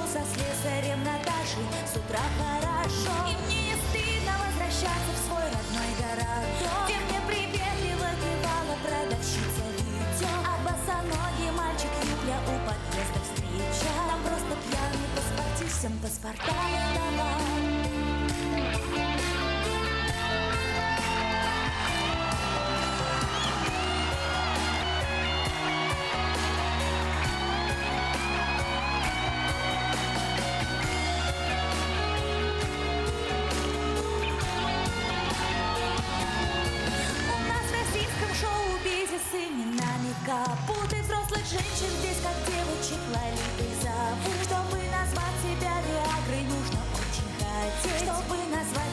со слесарем Наташей с утра хорошо. И мне не стыдно возвращаться в свой родной городок, где мне приветливо кивала продавщица Витя, а босоногий мальчик Юля у подъезда встречал. Нам просто пьяный паспортист всем паспорта давал. С именами капуты взрослых женщин здесь как девочек Лолитой зовут. Чтобы назвать себя Виагрой, нужно очень хотеть. Чтобы назвать